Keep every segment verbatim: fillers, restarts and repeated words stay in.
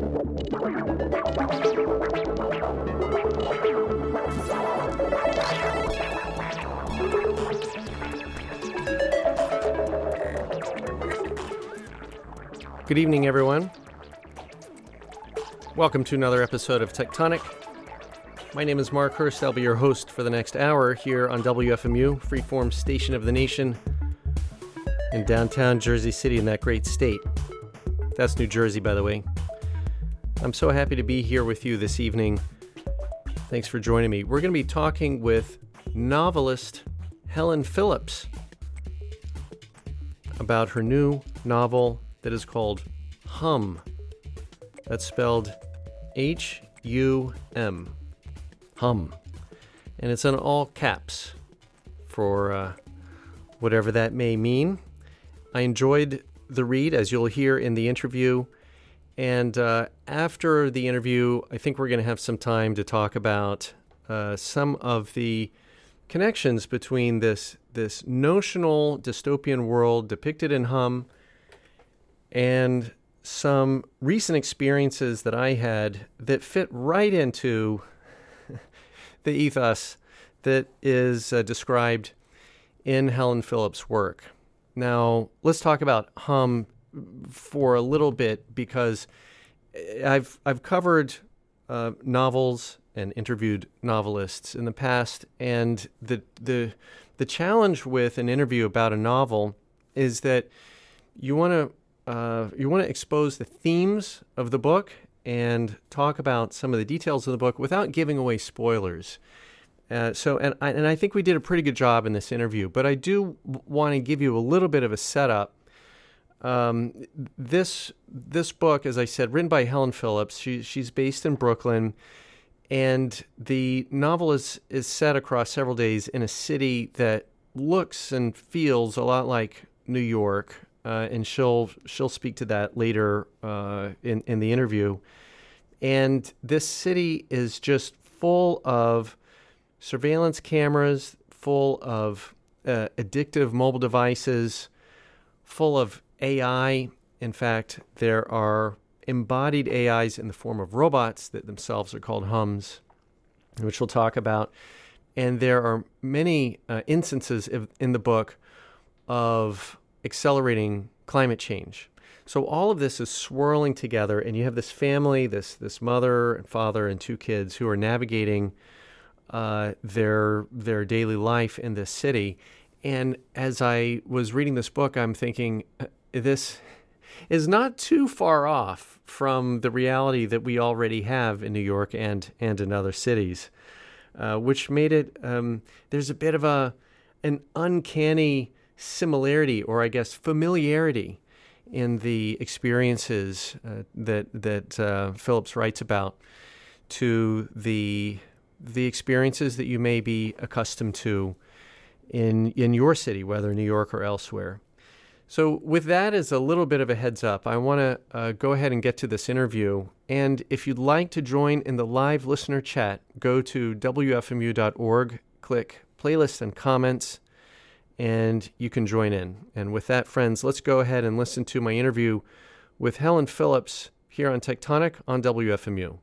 Good evening, everyone. Welcome to another episode of Tectonic. My name is Mark Hurst. I'll be your host for the next hour here on W F M U, freeform station of the nation in downtown Jersey City in that great state. That's New Jersey, by the way. I'm so happy to be here with you this evening. Thanks for joining me. We're going to be talking with novelist Helen Phillips about her new novel that is called Hum. That's spelled H U M. Hum. And it's in all caps for uh, whatever that may mean. I enjoyed the read, as you'll hear in the interview. And uh, after the interview, I think we're going to have some time to talk about uh, some of the connections between this, this notional dystopian world depicted in Hum and some recent experiences that I had that fit right into the ethos that is uh, described in Helen Phillips' work. Now, let's talk about Hum for a little bit, because I've I've covered uh, novels and interviewed novelists in the past, and the the the challenge with an interview about a novel is that you want to Uh, you want to expose the themes of the book and talk about some of the details of the book without giving away spoilers. Uh, so, and I, and I think we did a pretty good job in this interview, but I do want to give you a little bit of a setup. Um, this this book, as I said, written by Helen Phillips. She, she's based in Brooklyn, and the novel is, is set across several days in a city that looks and feels a lot like New York. Uh, and she'll she'll speak to that later uh, in in the interview. And this city is just full of surveillance cameras, full of uh, addictive mobile devices, full of A I. In fact, there are embodied A Is in the form of robots that themselves are called Hums, which we'll talk about. And there are many uh, instances of, in the book of accelerating climate change. So all of this is swirling together, and you have this family, this this mother and father and two kids who are navigating uh, their their daily life in this city. And as I was reading this book, I'm thinking, this is not too far off from the reality that we already have in New York and and in other cities, uh, which made it, um, there's a bit of a an uncanny similarity, or I guess familiarity, in the experiences uh, that that uh, Phillips writes about to the the experiences that you may be accustomed to in in your city, whether New York or elsewhere. So with that as a little bit of a heads up, I want to uh, go ahead and get to this interview. And if you'd like to join in the live listener chat, go to W F M U dot org, click playlists and comments, and you can join in. And with that, friends, let's go ahead and listen to my interview with Helen Phillips here on Tectonic on W F M U.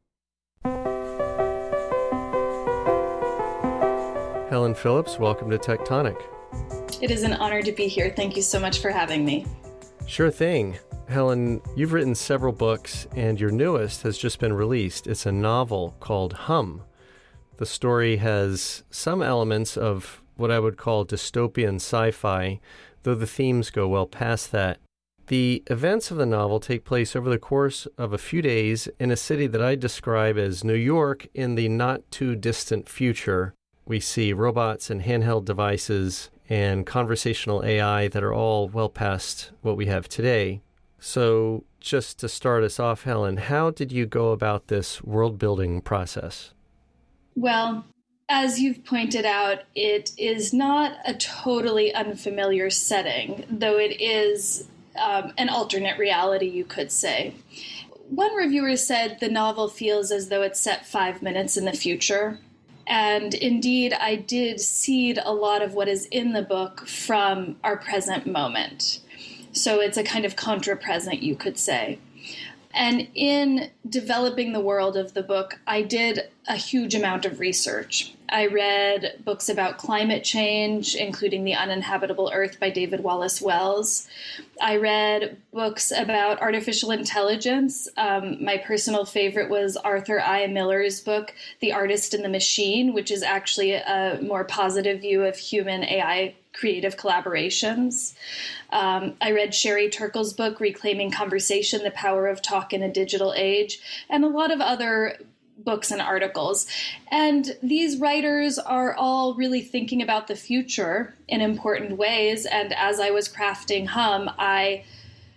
Helen Phillips, welcome to Tectonic. It is an honor to be here. Thank you so much for having me. Sure thing. Helen, you've written several books, and your newest has just been released. It's a novel called Hum. The story has some elements of what I would call dystopian sci-fi, though the themes go well past that. The events of the novel take place over the course of a few days in a city that I describe as New York in the not-too-distant future. We see robots and handheld devices and conversational A I that are all well past what we have today. So just to start us off, Helen, how did you go about this world-building process? Well, as you've pointed out, it is not a totally unfamiliar setting, though it is um, an alternate reality, you could say. One reviewer said the novel feels as though it's set five minutes in the future. And indeed, I did seed a lot of what is in the book from our present moment. So it's a kind of contra-present, you could say. And in developing the world of the book, I did a huge amount of research. I read books about climate change, including The Uninhabitable Earth by David Wallace Wells. I read books about artificial intelligence. Um, my personal favorite was Arthur I. Miller's book, The Artist and the Machine, which is actually a more positive view of human A I creative collaborations. Um, I read Sherry Turkle's book, Reclaiming Conversation, The Power of Talk in a Digital Age, and a lot of other books and articles. And these writers are all really thinking about the future in important ways. And as I was crafting Hum, I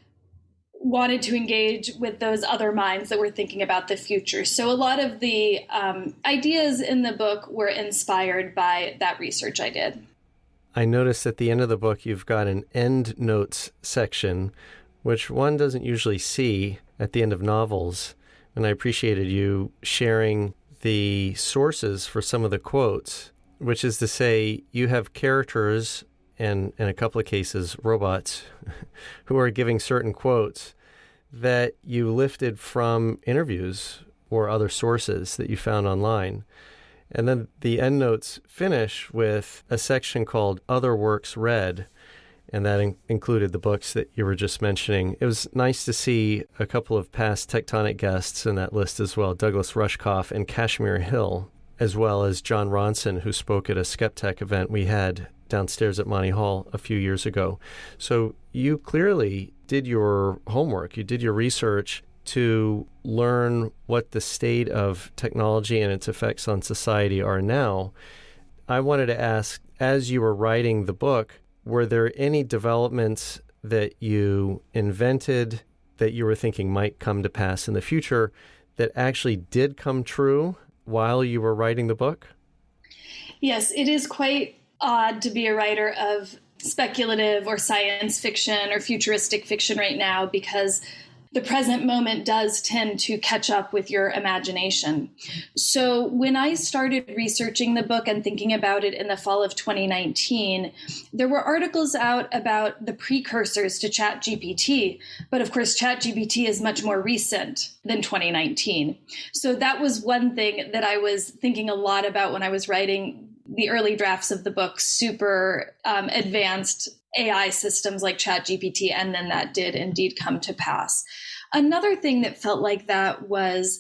wanted to engage with those other minds that were thinking about the future. So a lot of the um, ideas in the book were inspired by that research I did. I noticed at the end of the book, you've got an end notes section, which one doesn't usually see at the end of novels. And I appreciated you sharing the sources for some of the quotes, which is to say you have characters and, in a couple of cases, robots who are giving certain quotes that you lifted from interviews or other sources that you found online. And then the endnotes finish with a section called Other Works Read, and that in- included the books that you were just mentioning. It was nice to see a couple of past Tectonic guests in that list as well, Douglas Rushkoff and Kashmir Hill, as well as John Ronson, who spoke at a Skeptech event we had downstairs at Monty Hall a few years ago. So you clearly did your homework, you did your research to learn what the state of technology and its effects on society are now. I wanted to ask, as you were writing the book, were there any developments that you invented that you were thinking might come to pass in the future that actually did come true while you were writing the book? Yes, it is quite odd to be a writer of speculative or science fiction or futuristic fiction right now, because the present moment does tend to catch up with your imagination. So when I started researching the book and thinking about it in the fall of twenty nineteen, there were articles out about the precursors to ChatGPT. But of course, ChatGPT is much more recent than twenty nineteen. So that was one thing that I was thinking a lot about when I was writing the early drafts of the book, super um, advanced A I systems like ChatGPT, and then that did indeed come to pass. Another thing that felt like that was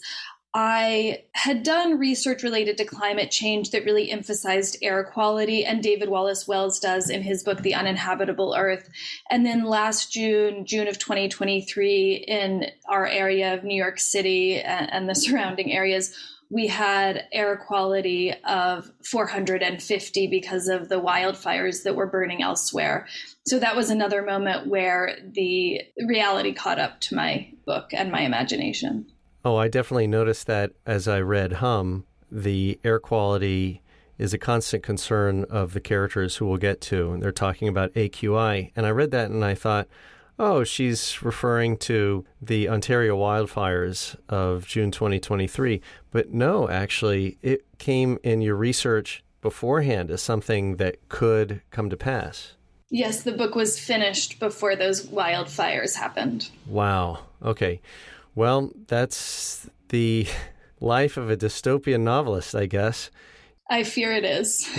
I had done research related to climate change that really emphasized air quality, and David Wallace Wells does in his book, The Uninhabitable Earth. And then last June, June of twenty twenty-three, in our area of New York City and, and the surrounding areas, we had air quality of four hundred fifty because of the wildfires that were burning elsewhere. So that was another moment where the reality caught up to my book and my imagination. Oh, I definitely noticed that as I read Hum. The air quality is a constant concern of the characters who we'll get to. And they're talking about A Q I. And I read that and I thought, oh, she's referring to the Ontario wildfires of June twenty twenty-three. But no, actually, it came in your research beforehand as something that could come to pass. Yes, the book was finished before those wildfires happened. Wow. Okay. Well, that's the life of a dystopian novelist, I guess. I fear it is.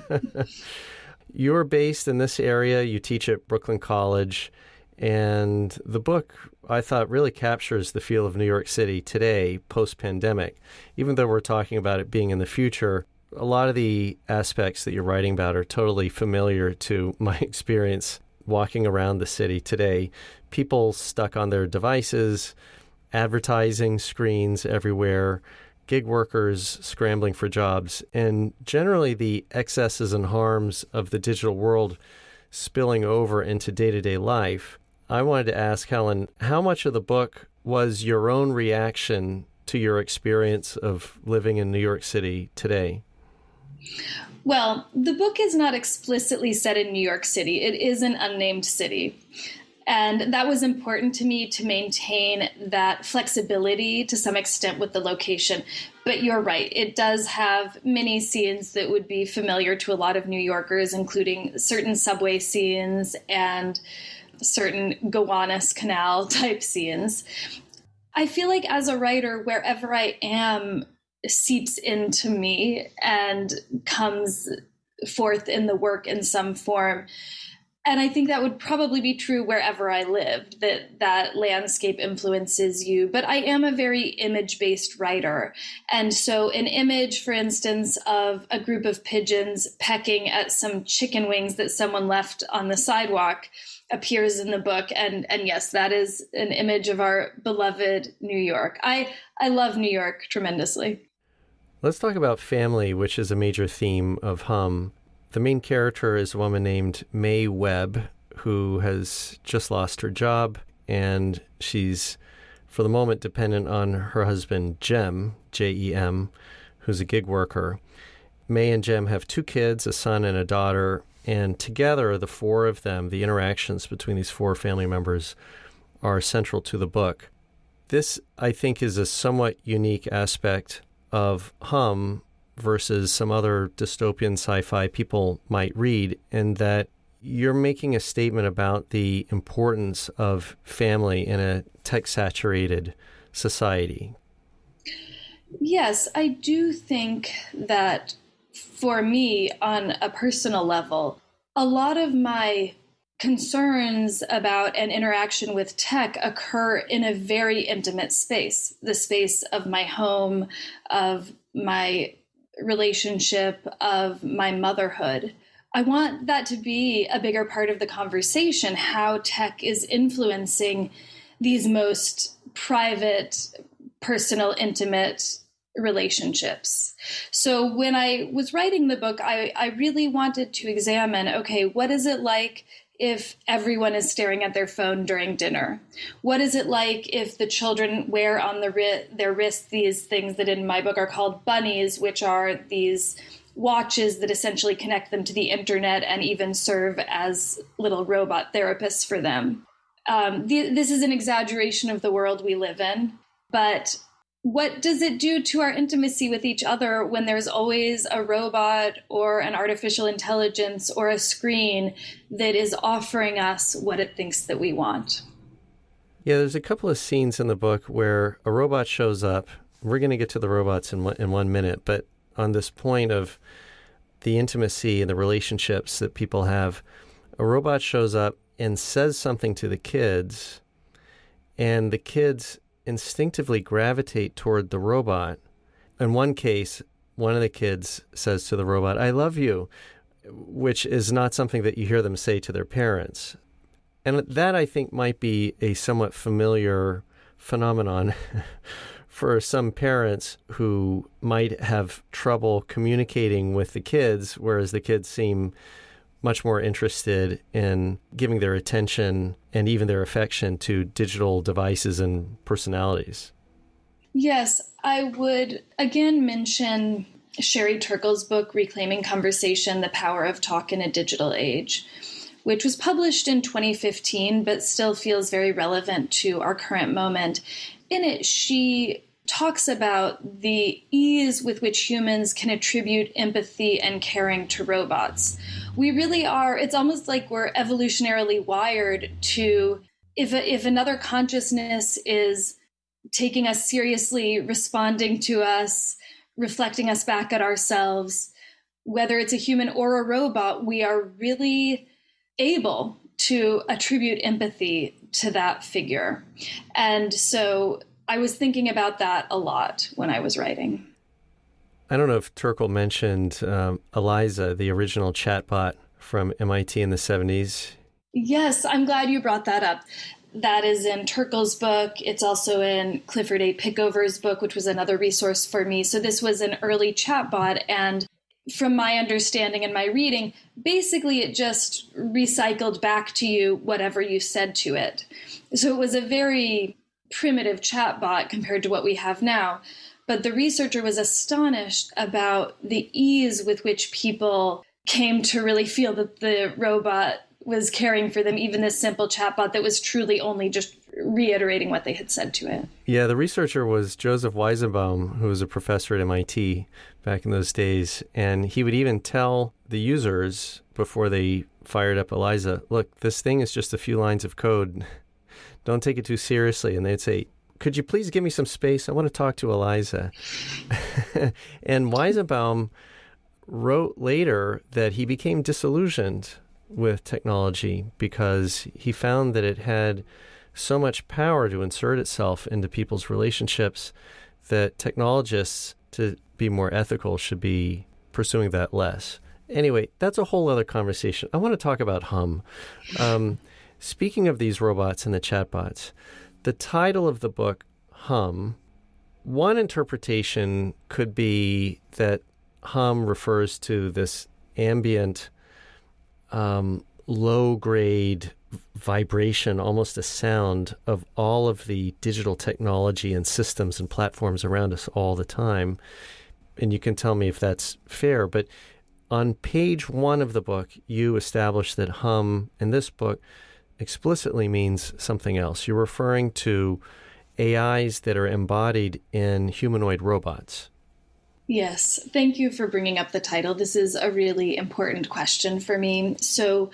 You're based in this area. You teach at Brooklyn College. And the book, I thought, really captures the feel of New York City today, post-pandemic. Even though we're talking about it being in the future, a lot of the aspects that you're writing about are totally familiar to my experience walking around the city today. People stuck on their devices, advertising screens everywhere, gig workers scrambling for jobs, and generally the excesses and harms of the digital world spilling over into day-to-day life. I wanted to ask Helen, how much of the book was your own reaction to your experience of living in New York City today? Well, the book is not explicitly set in New York City. It is an unnamed city. And that was important to me to maintain that flexibility to some extent with the location. But you're right, it does have many scenes that would be familiar to a lot of New Yorkers, including certain subway scenes and certain Gowanus Canal type scenes. I feel like as a writer, wherever I am seeps into me and comes forth in the work in some form. And I think that would probably be true wherever I lived, that that landscape influences you. But I am a very image-based writer. And so an image, for instance, of a group of pigeons pecking at some chicken wings that someone left on the sidewalk appears in the book. And, and yes, that is an image of our beloved New York. I, I love New York tremendously. Let's talk about family, which is a major theme of Hum. The main character is a woman named Mae Webb, who has just lost her job, and she's, for the moment, dependent on her husband, Jem, J E M, who's a gig worker. Mae and Jem have two kids, a son and a daughter, and together, the four of them, the interactions between these four family members are central to the book. This, I think, is a somewhat unique aspect of Hum versus some other dystopian sci-fi people might read, and that you're making a statement about the importance of family in a tech-saturated society. Yes, I do think that for me, on a personal level, a lot of my concerns about an interaction with tech occur in a very intimate space, the space of my home, of my relationship, of my motherhood. I want that to be a bigger part of the conversation, how tech is influencing these most private, personal, intimate relationships. So when I was writing the book, I, I really wanted to examine, okay, what is it like if everyone is staring at their phone during dinner? What is it like if the children wear on the ri- their wrists these things that in my book are called bunnies, which are these watches that essentially connect them to the internet and even serve as little robot therapists for them? Um, th- this is an exaggeration of the world we live in, but what does it do to our intimacy with each other when there's always a robot or an artificial intelligence or a screen that is offering us what it thinks that we want? Yeah, there's a couple of scenes in the book where a robot shows up. We're going to get to the robots in one, in one minute, but on this point of the intimacy and the relationships that people have, a robot shows up and says something to the kids, and the kids instinctively gravitate toward the robot. In one case, one of the kids says to the robot, "I love you," which is not something that you hear them say to their parents. And that, I think, might be a somewhat familiar phenomenon for some parents who might have trouble communicating with the kids, whereas the kids seem much more interested in giving their attention and even their affection to digital devices and personalities. Yes, I would again mention Sherry Turkle's book, Reclaiming Conversation, The Power of Talk in a Digital Age, which was published in twenty fifteen, but still feels very relevant to our current moment. In it, she talks about the ease with which humans can attribute empathy and caring to robots. We really are, it's almost like we're evolutionarily wired to, if a, if another consciousness is taking us seriously, responding to us, reflecting us back at ourselves, whether it's a human or a robot, we are really able to attribute empathy to that figure. And so I was thinking about that a lot when I was writing. I don't know if Turkle mentioned um, Eliza, the original chatbot from M I T in the seventies. Yes, I'm glad you brought that up. That is in Turkle's book. It's also in Clifford A. Pickover's book, which was another resource for me. So this was an early chatbot, and from my understanding and my reading, basically it just recycled back to you whatever you said to it. So it was a very primitive chatbot compared to what we have now. But the researcher was astonished about the ease with which people came to really feel that the robot was caring for them, even this simple chatbot that was truly only just reiterating what they had said to it. Yeah, the researcher was Joseph Weizenbaum, who was a professor at M I T back in those days. And he would even tell the users before they fired up Eliza, look, this thing is just a few lines of code. Don't take it too seriously. And they'd say, could you please give me some space? I want to talk to Eliza. And Weizenbaum wrote later that he became disillusioned with technology because he found that it had so much power to insert itself into people's relationships that technologists, to be more ethical, should be pursuing that less. Anyway, that's a whole other conversation. I want to talk about Hum. Um, speaking of these robots and the chatbots, the title of the book, Hum, one interpretation could be that hum refers to this ambient, um, low-grade vibration, almost a sound of all of the digital technology and systems and platforms around us all the time. And you can tell me if that's fair, but on page one of the book, you establish that hum in this book explicitly means something else. You're referring to A Is that are embodied in humanoid robots. Yes, thank you for bringing up the title. This is a really important question for me. So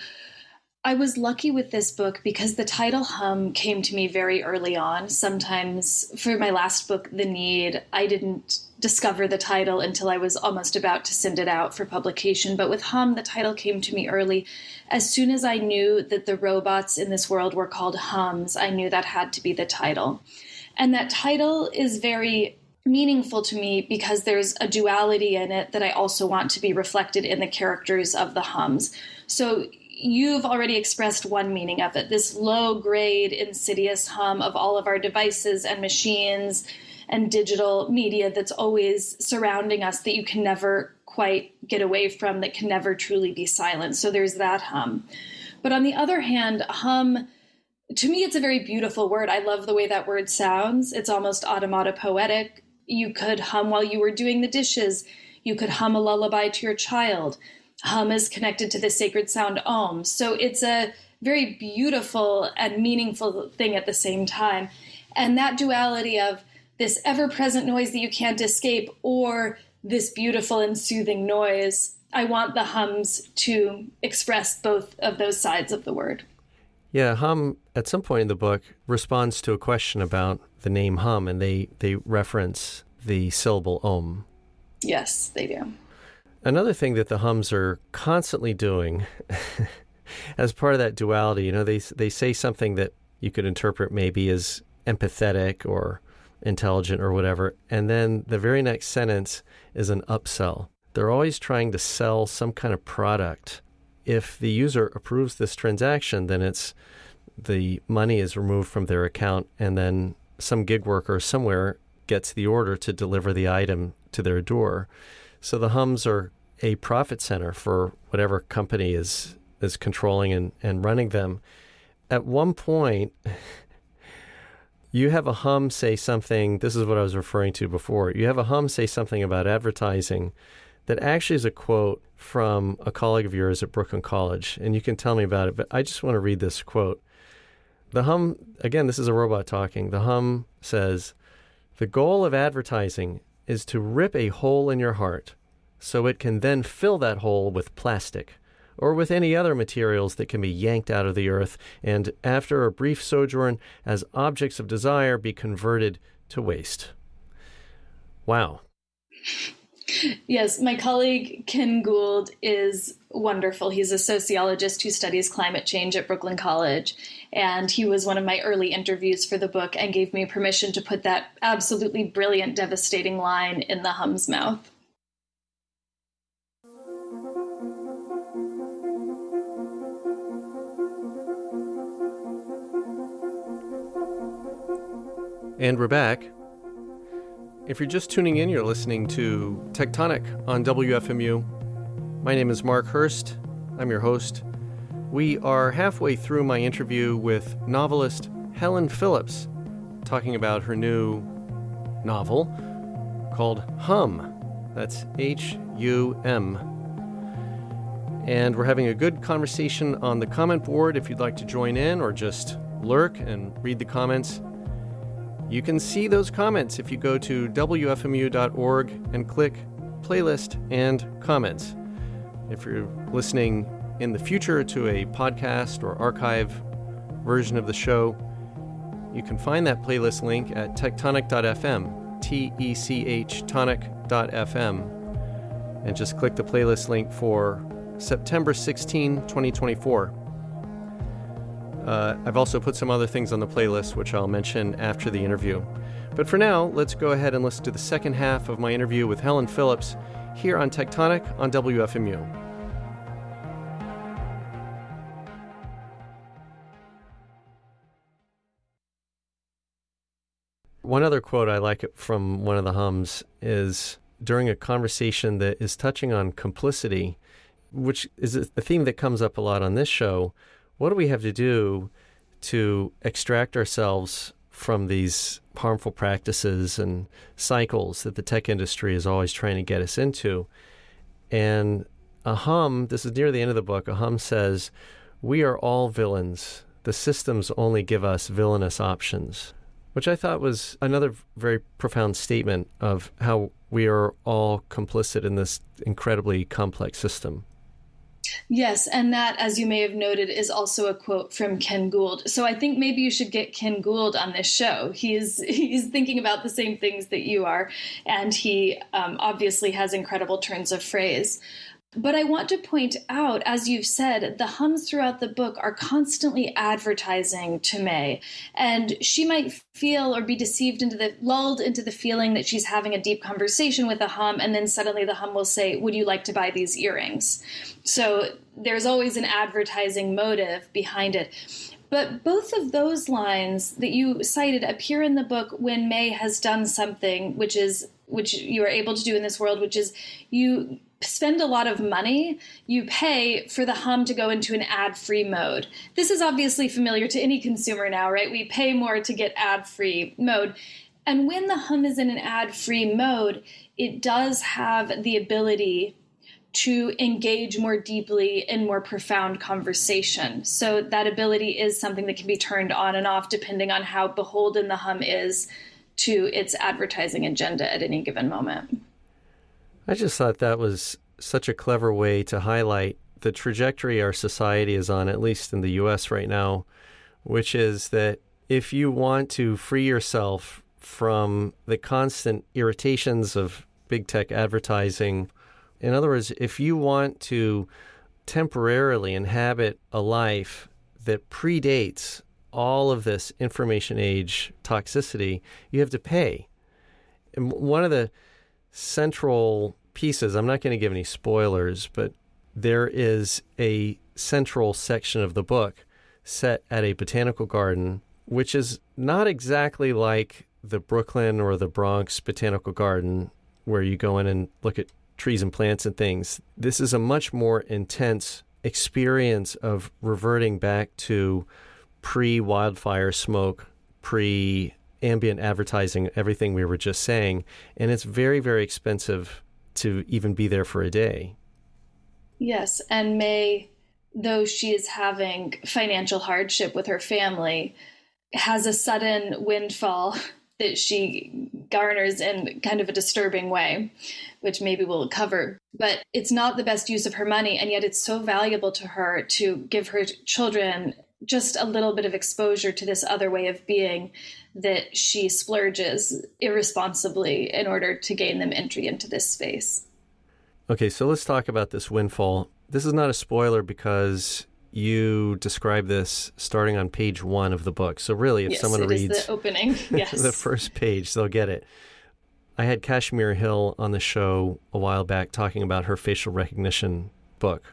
I was lucky with this book because the title Hum came to me very early on. Sometimes for my last book, The Need, I didn't discover the title until I was almost about to send it out for publication. But with Hum, the title came to me early. As soon as I knew that the robots in this world were called hums, I knew that had to be the title. And that title is very meaningful to me because there's a duality in it that I also want to be reflected in the characters of the hums. So you've already expressed one meaning of it, this low-grade, insidious hum of all of our devices and machines and digital media that's always surrounding us that you can never quite get away from, that can never truly be silent. So there's that hum. But on the other hand, hum, to me, it's a very beautiful word. I love the way that word sounds. It's almost automatopoetic. You could hum while you were doing the dishes. You could hum a lullaby to your child. Hum is connected to the sacred sound Om. So it's a very beautiful and meaningful thing at the same time. And that duality of this ever-present noise that you can't escape or this beautiful and soothing noise, I want the hums to express both of those sides of the word. Yeah, Hum, at some point in the book, responds to a question about the name Hum, and they, they reference the syllable Om. Yes, they do. Another thing that the hums are constantly doing as part of that duality, you know, they they say something that you could interpret maybe as empathetic or intelligent or whatever, and then the very next sentence is an upsell. They're always trying to sell some kind of product. If the user approves this transaction, then it's the money is removed from their account, and then some gig worker somewhere gets the order to deliver the item to their door. So the hums are a profit center for whatever company is is controlling and, and running them. At one point, you have a hum say something, this is what I was referring to before, you have a hum say something about advertising that actually is a quote from a colleague of yours at Brooklyn College, and you can tell me about it, but I just want to read this quote. The hum, again, this is a robot talking, the hum says, "The goal of advertising is to rip a hole in your heart so it can then fill that hole with plastic or with any other materials that can be yanked out of the earth and, after a brief sojourn as objects of desire, be converted to waste." Wow. Yes, my colleague Ken Gould is wonderful. He's a sociologist who studies climate change at Brooklyn College, and he was one of my early interviews for the book and gave me permission to put that absolutely brilliant, devastating line in the hum's mouth. And we're back. If you're just tuning in, you're listening to Tectonic on W F M U. My name is Mark Hurst. I'm your host. We are halfway through my interview with novelist Helen Phillips, talking about her new novel called Hum. That's H U M. And we're having a good conversation on the comment board. If you'd like to join in or just lurk and read the comments, you can see those comments if you go to W F M U dot org and click Playlist and Comments. If you're listening in the future to a podcast or archive version of the show, You can find that playlist link at tectonic dot f m, T E C H tonic dot f m, and just click the playlist link for September sixteenth, twenty twenty-four. Uh, I've also put some other things on the playlist, which I'll mention after the interview. But for now, let's go ahead and listen to the second half of my interview with Helen Phillips here on Tectonic on W F M U. One other quote I like from one of the hums is during a conversation that is touching on complicity, which is a theme that comes up a lot on this show. What do we have to do to extract ourselves from these harmful practices and cycles that the tech industry is always trying to get us into? And a hum, this is near the end of the book, a hum says, "We are all villains. The systems only give us villainous options," which I thought was another very profound statement of how we are all complicit in this incredibly complex system. Yes, and that, as you may have noted, is also a quote from Ken Gould. So I think maybe you should get Ken Gould on this show. He's he's thinking about the same things that you are, and he um, obviously has incredible turns of phrase. But I want to point out, as you've said, the hums throughout the book are constantly advertising to May. And she might feel or be deceived into the, lulled into the feeling that she's having a deep conversation with a hum, and then suddenly the hum will say, "Would you like to buy these earrings?" So there's always an advertising motive behind it. But both of those lines that you cited appear in the book when May has done something which is which you are able to do in this world, which is you spend a lot of money, you pay for the hum to go into an ad-free mode. This is obviously familiar to any consumer now, right? We pay more to get ad-free mode. And when the hum is in an ad-free mode, it does have the ability to engage more deeply in more profound conversation. So that ability is something that can be turned on and off depending on how beholden the hum is to its advertising agenda at any given moment. I just thought that was such a clever way to highlight the trajectory our society is on, at least in the U S right now, which is that if you want to free yourself from the constant irritations of big tech advertising, in other words, if you want to temporarily inhabit a life that predates all of this information age toxicity, you have to pay. And one of the central pieces, I'm not going to give any spoilers, but there is a central section of the book set at a botanical garden, which is not exactly like the Brooklyn or the Bronx botanical garden where you go in and look at trees and plants and things. This is a much more intense experience of reverting back to pre-wildfire smoke, pre-ambient advertising, everything we were just saying. And it's very, very expensive to even be there for a day. Yes, and May, though she is having financial hardship with her family, has a sudden windfall that she garners in kind of a disturbing way, which maybe we'll cover. But it's not the best use of her money, and yet it's so valuable to her to give her children just a little bit of exposure to this other way of being that she splurges irresponsibly in order to gain them entry into this space. Okay, so let's talk about this windfall. This is not a spoiler because you describe this starting on page one of the book. So really, if yes, someone it reads is the opening, yes. the first page, they'll get it. I had Kashmir Hill on the show a while back talking about her facial recognition book.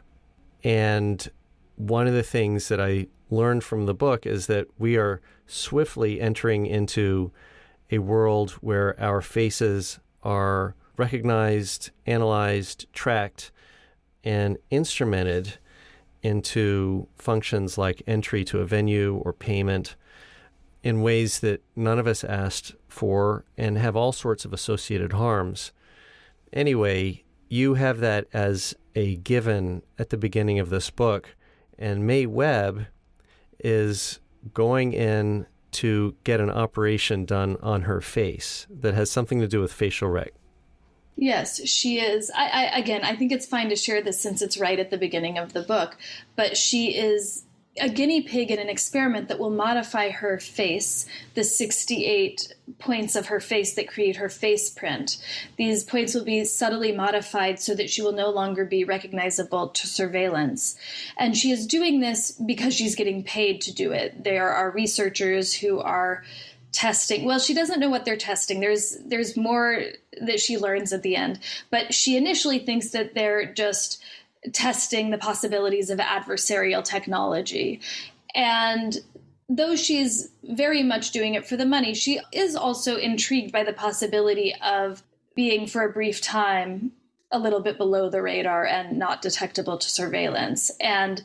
And one of the things that I learned from the book is that we are swiftly entering into a world where our faces are recognized, analyzed, tracked, and instrumented into functions like entry to a venue or payment in ways that none of us asked for and have all sorts of associated harms. Anyway, you have that as a given at the beginning of this book, and May Webb is going in to get an operation done on her face that has something to do with facial rec. Yes, she is. I, I again, I think it's fine to share this since it's right at the beginning of the book, but she is a guinea pig in an experiment that will modify her face, the sixty-eight points of her face that create her face print. These points will be subtly modified so that she will no longer be recognizable to surveillance. And she is doing this because she's getting paid to do it. There are researchers who are testing. Well, she doesn't know what they're testing. There's there's more that she learns at the end. But she initially thinks that they're just testing the possibilities of adversarial technology. And though she's very much doing it for the money, she is also intrigued by the possibility of being, for a brief time, a little bit below the radar and not detectable to surveillance. And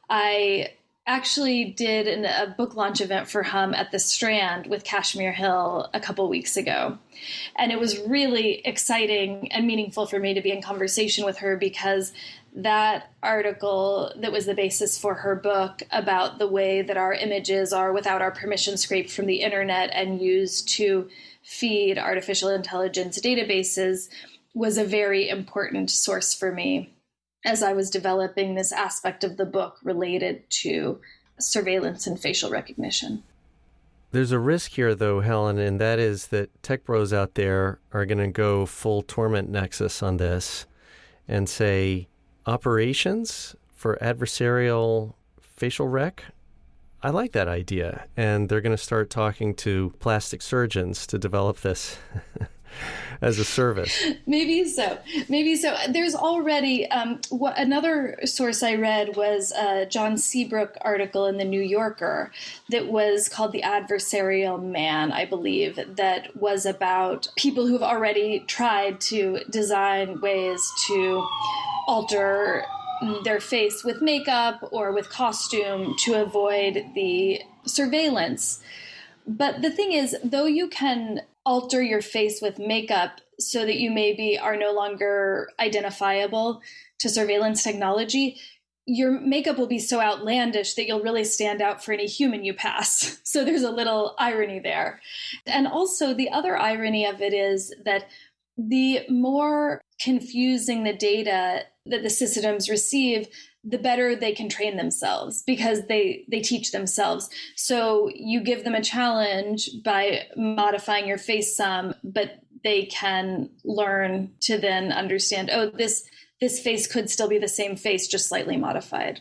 I actually did an, a book launch event for Hum at the Strand with Kashmir Hill a couple weeks ago. And it was really exciting and meaningful for me to be in conversation with her, because that article that was the basis for her book about the way that our images are, without our permission, scraped from the internet and used to feed artificial intelligence databases was a very important source for me as I was developing this aspect of the book related to surveillance and facial recognition. There's a risk here, though, Helen, and that is that tech bros out there are going to go full torment nexus on this and say, operations for adversarial facial rec? I like that idea. And they're going to start talking to plastic surgeons to develop this as a service. Maybe so. Maybe so. There's already um, what, another source I read was a John Seabrook article in the New Yorker that was called The Adversarial Man, I believe, that was about people who've already tried to design ways to alter their face with makeup or with costume to avoid the surveillance. But the thing is, though you can alter your face with makeup so that you maybe are no longer identifiable to surveillance technology, your makeup will be so outlandish that you'll really stand out for any human you pass. So there's a little irony there. And also the other irony of it is that the more confusing the data that the systems receive, the better they can train themselves, because they, they teach themselves. So you give them a challenge by modifying your face some, but they can learn to then understand, oh, this this face could still be the same face, just slightly modified.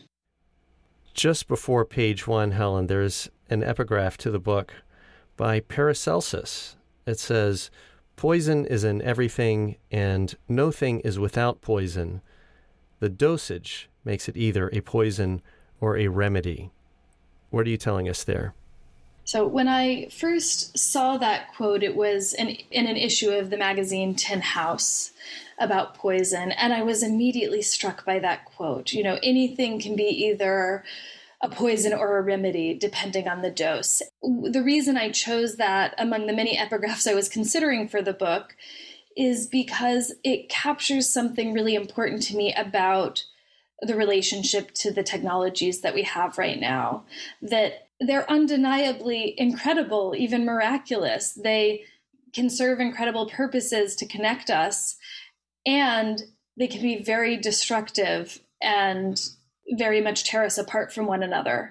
Just before page one, Helen, there's an epigraph to the book by Paracelsus. It says, "Poison is in everything, and no thing is without poison. The dosage makes it either a poison or a remedy." What are you telling us there? So when I first saw that quote, it was in, in an issue of the magazine Tin House about poison, and I was immediately struck by that quote. You know, anything can be either a poison or a remedy, depending on the dose. The reason I chose that among the many epigraphs I was considering for the book is because it captures something really important to me about the relationship to the technologies that we have right now, that they're undeniably incredible, even miraculous. They can serve incredible purposes to connect us, and they can be very destructive and very much tear us apart from one another.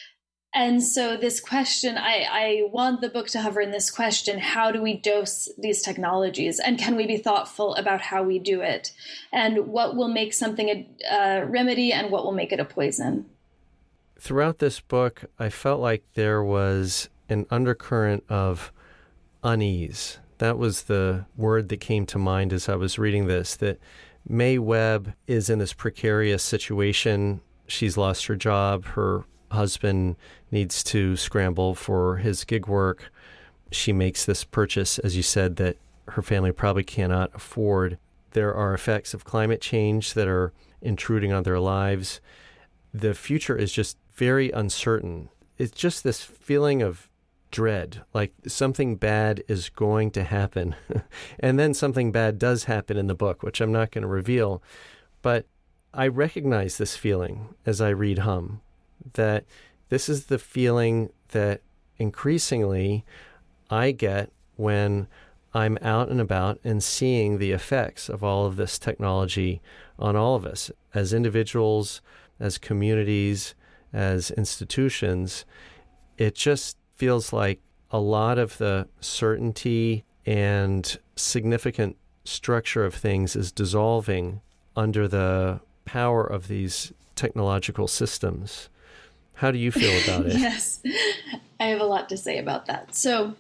And so this question, I, I want the book to hover in this question: how do we dose these technologies? And can we be thoughtful about how we do it? And what will make something a, a remedy and what will make it a poison? Throughout this book, I felt like there was an undercurrent of unease. That was the word that came to mind as I was reading this, that Mae Webb is in this precarious situation. She's lost her job. Her husband needs to scramble for his gig work. She makes this purchase, as you said, that her family probably cannot afford. There are effects of climate change that are intruding on their lives. The future is just very uncertain. It's just this feeling of dread, like something bad is going to happen. And then something bad does happen in the book, which I'm not going to reveal. But I recognize this feeling as I read Hum, that this is the feeling that increasingly I get when I'm out and about and seeing the effects of all of this technology on all of us as individuals, as communities, as institutions, it just feels like a lot of the certainty and significant structure of things is dissolving under the power of these technological systems. How do you feel about it? Yes, I have a lot to say about that. So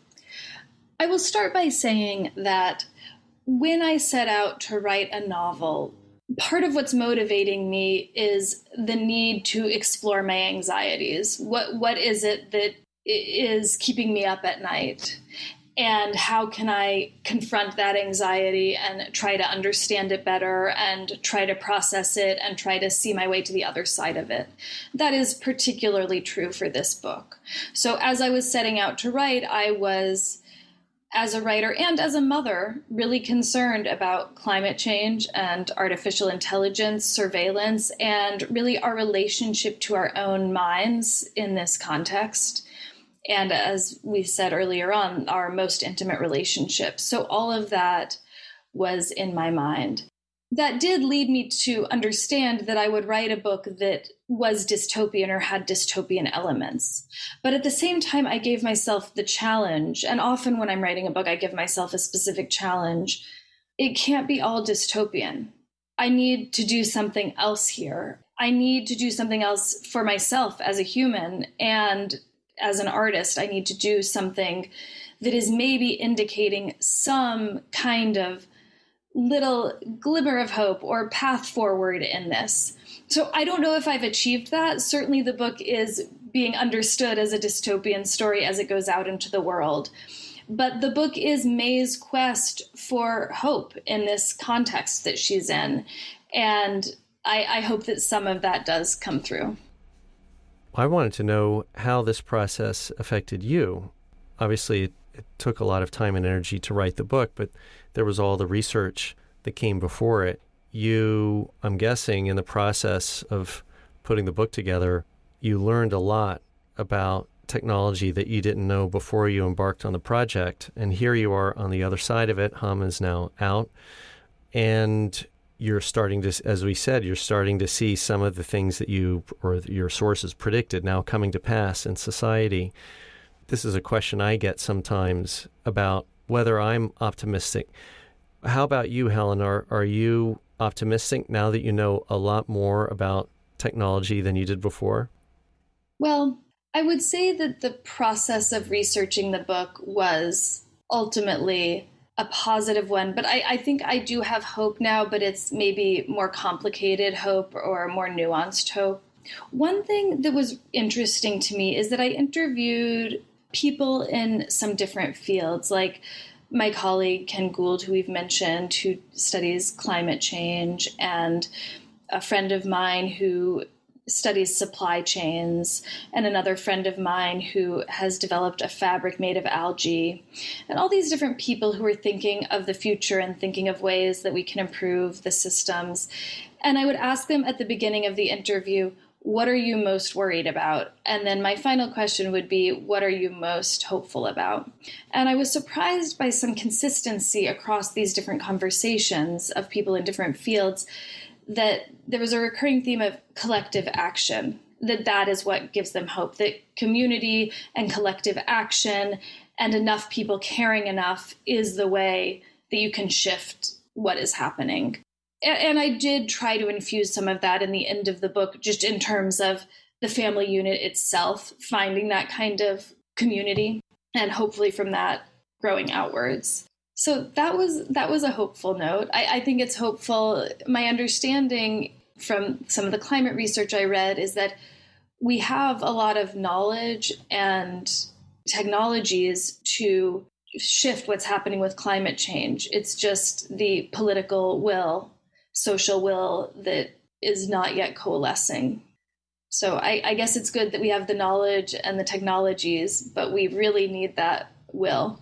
I will start by saying that when I set out to write a novel, part of what's motivating me is the need to explore my anxieties. What what is it that is keeping me up at night? And how can I confront that anxiety and try to understand it better and try to process it and try to see my way to the other side of it? That is particularly true for this book. So as I was setting out to write, I was, as a writer and as a mother, really concerned about climate change and artificial intelligence, surveillance, and really our relationship to our own minds in this context. And as we said earlier on, our most intimate relationships. So all of that was in my mind. That did lead me to understand that I would write a book that was dystopian or had dystopian elements. But at the same time, I gave myself the challenge, and often when I'm writing a book, I give myself a specific challenge. It can't be all dystopian. I need to do something else here. I need to do something else for myself as a human, and as an artist, I need to do something that is maybe indicating some kind of little glimmer of hope or path forward in this. So I don't know if I've achieved that. Certainly the book is being understood as a dystopian story as it goes out into the world. But the book is May's quest for hope in this context that she's in. And I, I hope that some of that does come through. I wanted to know how this process affected you. Obviously, it, it took a lot of time and energy to write the book, but there was all the research that came before it. You, I'm guessing, in the process of putting the book together, you learned a lot about technology that you didn't know before you embarked on the project. And here you are on the other side of it. Hum is now out. And you're starting to, as we said, you're starting to see some of the things that you or your sources predicted now coming to pass in society. This is a question I get sometimes about whether I'm optimistic. How about you, Helen? Are, are you optimistic now that you know a lot more about technology than you did before? Well, I would say that the process of researching the book was ultimately a positive one, but I, I think I do have hope now, but it's maybe more complicated hope or more nuanced hope. One thing that was interesting to me is that I interviewed people in some different fields, like my colleague Ken Gould, who we've mentioned, who studies climate change, and a friend of mine who studies supply chains, and another friend of mine who has developed a fabric made of algae, and all these different people who are thinking of the future and thinking of ways that we can improve the systems. And I would ask them at the beginning of the interview, what are you most worried about? And then my final question would be, what are you most hopeful about? And I was surprised by some consistency across these different conversations of people in different fields, that there was a recurring theme of collective action, that that is what gives them hope, that community and collective action and enough people caring enough is the way that you can shift what is happening. And I did try to infuse some of that in the end of the book, just in terms of the family unit itself, finding that kind of community, and hopefully from that growing outwards. So that was that was a hopeful note. I, I think it's hopeful. My understanding from some of the climate research I read is that we have a lot of knowledge and technologies to shift what's happening with climate change. It's just the political will, social will, that is not yet coalescing. So I, I guess it's good that we have the knowledge and the technologies, but we really need that will.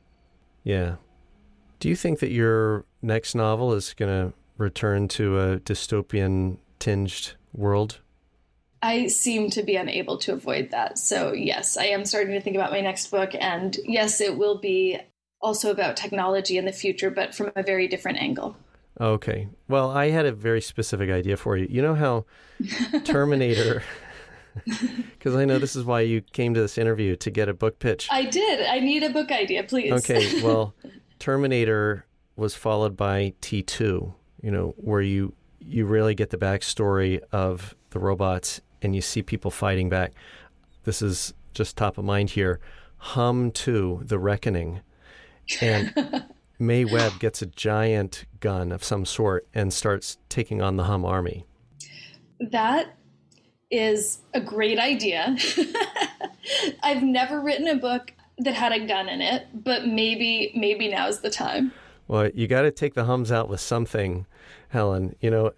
Yeah. Do you think that your next novel is going to return to a dystopian tinged world? I seem to be unable to avoid that. So yes, I am starting to think about my next book. And yes, it will be also about technology in the future, but from a very different angle. Okay. Well, I had a very specific idea for you. You know how Terminator Because I know this is why you came to this interview, to get a book pitch. I did. I need a book idea, please. Okay, well, Terminator was followed by T two, you know, where you, you really get the backstory of the robots and you see people fighting back. This is just top of mind here. Hum two, The Reckoning. And Mae Webb gets a giant gun of some sort and starts taking on the Hum army. That is a great idea. I've never written a book that had a gun in it, but maybe maybe now's the time. Well, you got to take the Hums out with something, Helen. You know,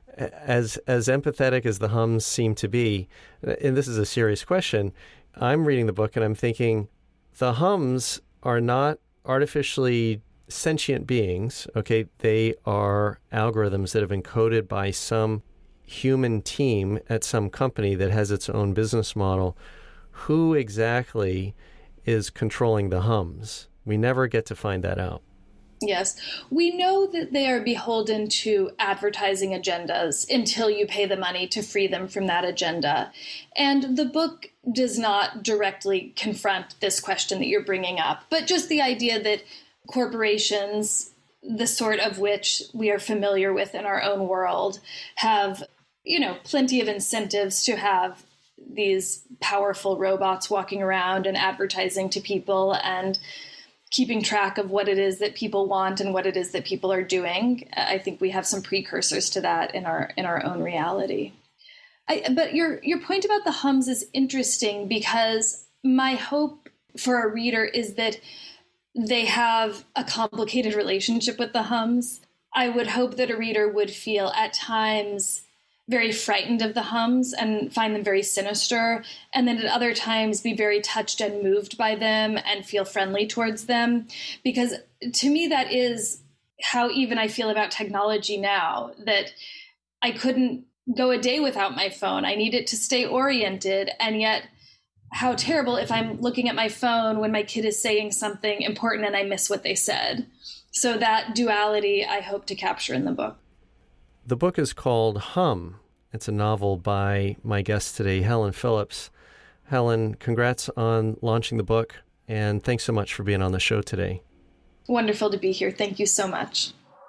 as as empathetic as the Hums seem to be, and this is a serious question, I'm reading the book and I'm thinking the Hums are not artificially sentient beings, okay? They are algorithms that have been coded by some human team at some company that has its own business model. Who exactly is controlling the Hums? We never get to find that out. Yes. We know that they are beholden to advertising agendas until you pay the money to free them from that agenda. And the book does not directly confront this question that you're bringing up, but just the idea that corporations, the sort of which we are familiar with in our own world, have, you know, plenty of incentives to have these powerful robots walking around and advertising to people and keeping track of what it is that people want and what it is that people are doing. I think we have some precursors to that in our in our own reality. I, but your your point about the Hums is interesting, because my hope for a reader is that they have a complicated relationship with the Hums. I would hope that a reader would feel at times very frightened of the Hums and find them very sinister, and then at other times be very touched and moved by them and feel friendly towards them. Because to me, that is how even I feel about technology now, that I couldn't go a day without my phone. I need it to stay oriented, and yet how terrible if I'm looking at my phone when my kid is saying something important and I miss what they said. So that duality I hope to capture in the book. The book is called Hum. It's a novel by my guest today, Helen Phillips. Helen, congrats on launching the book, and thanks so much for being on the show today. Wonderful to be here. Thank you so much.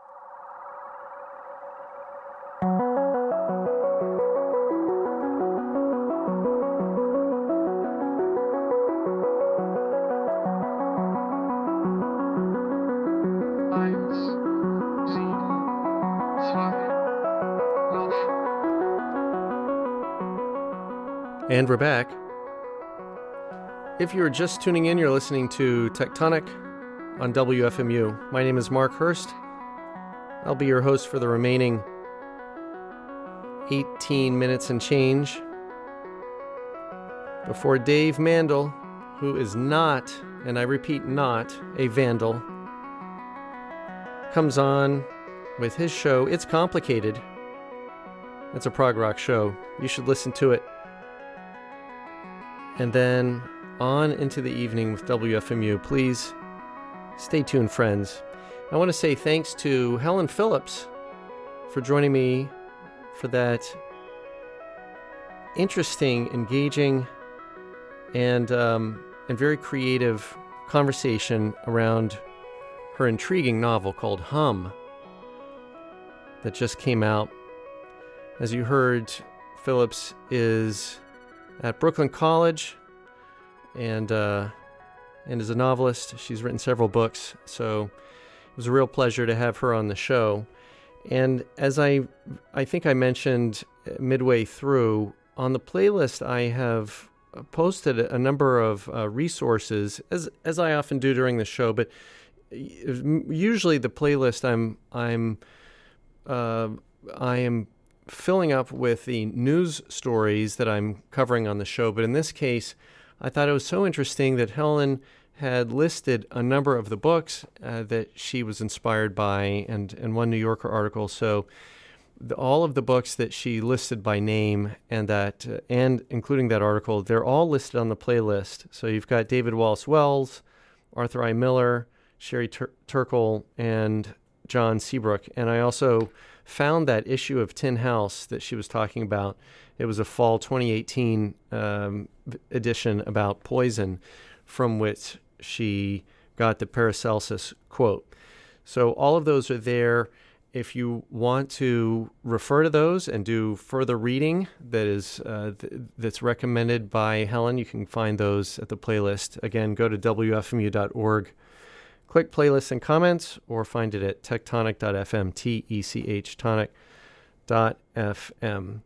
And we're back. If you're just tuning in, you're listening to Tectonic on W F M U. My name is Mark Hurst. I'll be your host for the remaining eighteen minutes and change before Dave Mandel, who is not, and I repeat not, a vandal, comes on with his show, It's Complicated. It's a prog rock show. You should listen to it. And then on into the evening with W F M U. Please stay tuned, friends. I want to say thanks to Helen Phillips for joining me for that interesting, engaging, and um, and very creative conversation around her intriguing novel called Hum that just came out. As you heard, Phillips is at Brooklyn College and uh, and is a novelist. She's written several books, so it was a real pleasure to have her on the show. And as I I think I mentioned midway through, on the playlist I have posted a number of uh, resources, as as I often do during the show, but usually the playlist I'm I'm uh, I am filling up with the news stories that I'm covering on the show. But in this case, I thought it was so interesting that Helen had listed a number of the books uh, that she was inspired by, and, and one New Yorker article. So the, all of the books that she listed by name, and that uh, and including that article, they're all listed on the playlist. So you've got David Wallace Wells, Arthur I. Miller, Sherry Tur- Turkle, and John Seabrook. And I also found that issue of Tin House that she was talking about. It was a fall twenty eighteen um, edition about poison, from which she got the Paracelsus quote. So all of those are there. If you want to refer to those and do further reading that is uh, th- that's recommended by Helen, you can find those at the playlist. Again, go to W F M U dot org, click playlists and comments, or find it at tectonic dot f m, T E C H, tonic dot f m.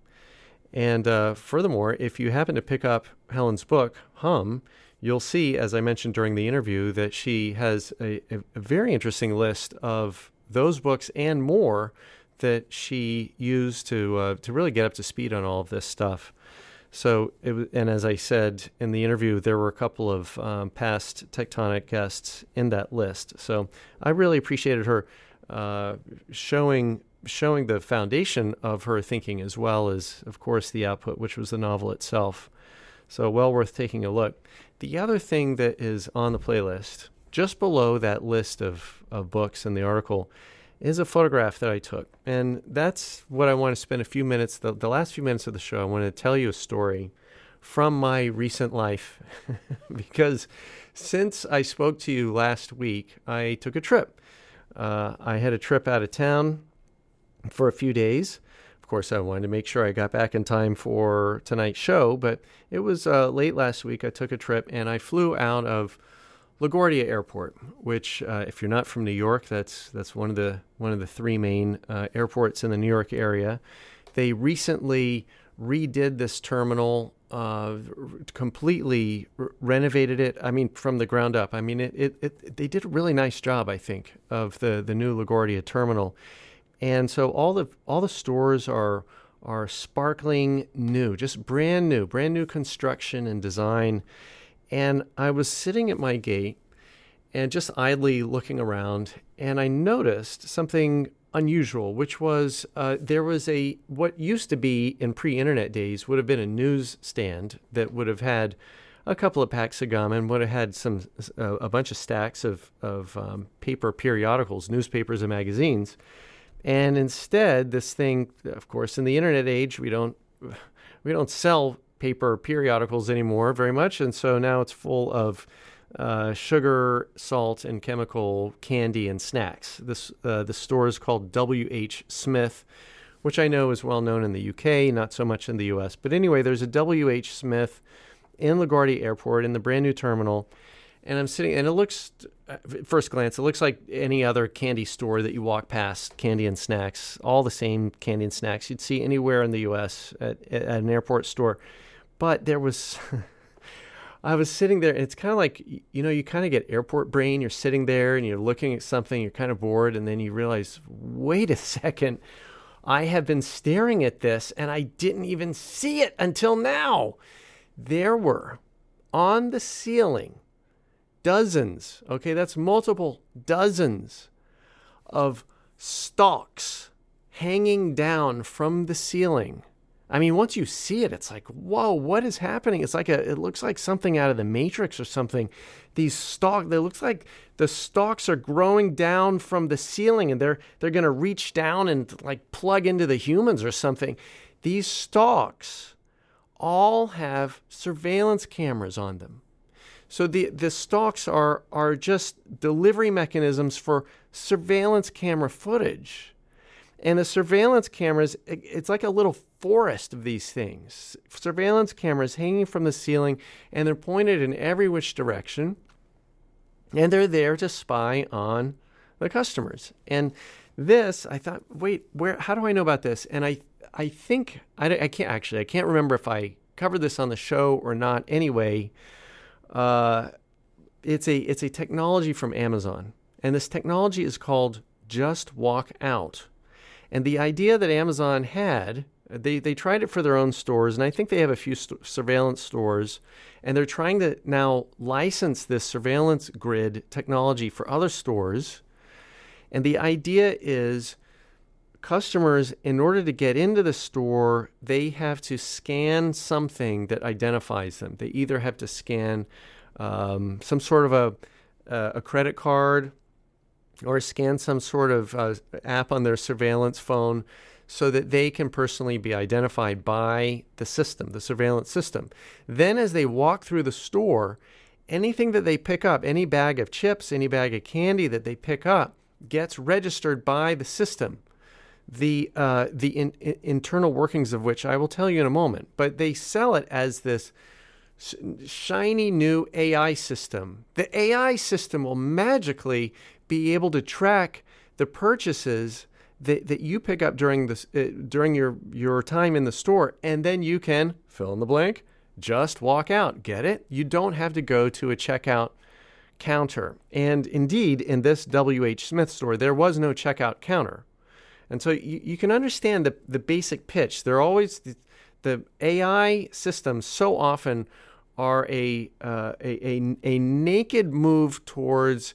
And uh, furthermore, if you happen to pick up Helen's book, Hum, you'll see, as I mentioned during the interview, that she has a, a, a very interesting list of those books and more that she used to uh, to really get up to speed on all of this stuff. So, it was, and as I said in the interview, there were a couple of um, past Tectonic guests in that list. So I really appreciated her uh, showing showing the foundation of her thinking, as well as, of course, the output, which was the novel itself. So well worth taking a look. The other thing that is on the playlist, just below that list of, of books in the article, is a photograph that I took. And that's what I want to spend a few minutes, the, the last few minutes of the show, I want to tell you a story from my recent life. Because since I spoke to you last week, I took a trip. Uh, I had a trip out of town for a few days. Of course, I wanted to make sure I got back in time for tonight's show, but it was uh, late last week. I took a trip and I flew out of LaGuardia Airport, which, uh, if you're not from New York, that's that's one of the one of the three main uh, airports in the New York area. They recently redid this terminal, uh, completely r- renovated it. I mean, from the ground up. I mean, it, it, it they did a really nice job, I think, of the the new LaGuardia terminal. And so all the all the stores are are sparkling new, just brand new, brand new construction and design. And I was sitting at my gate and just idly looking around, and I noticed something unusual, which was uh, there was a, what used to be in pre-internet days would have been a newsstand that would have had a couple of packs of gum and would have had some uh, a bunch of stacks of, of um, paper periodicals, newspapers and magazines. And instead, this thing, of course, in the internet age, we don't we don't sell paper periodicals anymore very much, and so now it's full of uh, sugar, salt, and chemical candy and snacks. This uh, the store is called W H Smith, which I know is well known in the U K, not so much in the U S. But anyway, there's a W H Smith in LaGuardia Airport in the brand new terminal. And I'm sitting, and it looks, at first glance, it looks like any other candy store that you walk past, candy and snacks, all the same candy and snacks you'd see anywhere in the U S at, at an airport store. But there was, I was sitting there, and it's kind of like, you know, you kind of get airport brain. You're sitting there, and you're looking at something, you're kind of bored, and then you realize, wait a second, I have been staring at this, and I didn't even see it until now. There were, on the ceiling, dozens, okay, that's multiple dozens of stalks hanging down from the ceiling. I mean, once you see it, it's like, whoa, what is happening? It's like a, it looks like something out of the Matrix or something. These stalks, they looks like the stalks are growing down from the ceiling, and they're they're going to reach down and like plug into the humans or something. These stalks all have surveillance cameras on them. So the, the stalks are, are just delivery mechanisms for surveillance camera footage. And the surveillance cameras, it's like a little forest of these things. Surveillance cameras hanging from the ceiling, and they're pointed in every which direction. And they're there to spy on the customers. And this, I thought, wait, where? How do I know about this? And I I think, I, I can't actually, I can't remember if I covered this on the show or not. Anyway, Uh, it's a it's a technology from Amazon, and this technology is called Just Walk Out. And the idea that Amazon had, they they tried it for their own stores, and I think they have a few st- surveillance stores, and they're trying to now license this surveillance grid technology for other stores. And the idea is, customers, in order to get into the store, they have to scan something that identifies them. They either have to scan um, some sort of a, uh, a credit card, or scan some sort of uh, app on their surveillance phone so that they can personally be identified by the system, the surveillance system. Then as they walk through the store, anything that they pick up, any bag of chips, any bag of candy that they pick up, gets registered by the system. The uh, the in, in, internal workings of which I will tell you in a moment. But they sell it as this shiny new A I system. The A I system will magically be able to track the purchases that, that you pick up during this uh, during your, your time in the store, and then you can fill in the blank, just walk out. Get it? You don't have to go to a checkout counter. And indeed, in this W H Smith store, there was no checkout counter. And so you, you can understand the, the basic pitch. They're always, the, the A I systems so often are a, uh, a, a, a naked move towards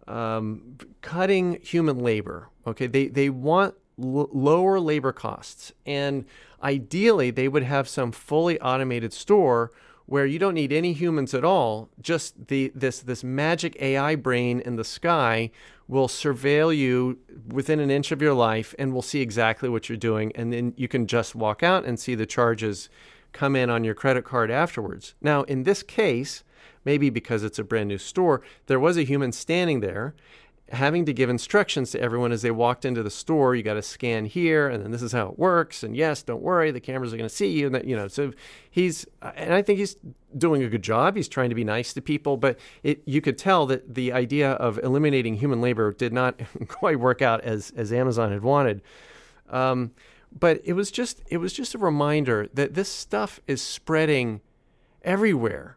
um, cutting human labor. Okay, they, they want l- lower labor costs. And ideally, they would have some fully automated store where you don't need any humans at all. Just the this this magic A I brain in the sky will surveil you within an inch of your life and will see exactly what you're doing. And then you can just walk out and see the charges come in on your credit card afterwards. Now, in this case, maybe because it's a brand new store, there was a human standing there having to give instructions to everyone as they walked into the store. You got to scan here, and then this is how it works. And yes, don't worry, the cameras are going to see you. And that, you know, so he's, and I think he's doing a good job. He's trying to be nice to people, but it, you could tell that the idea of eliminating human labor did not quite work out as as Amazon had wanted. Um, but it was just it was just a reminder that this stuff is spreading everywhere.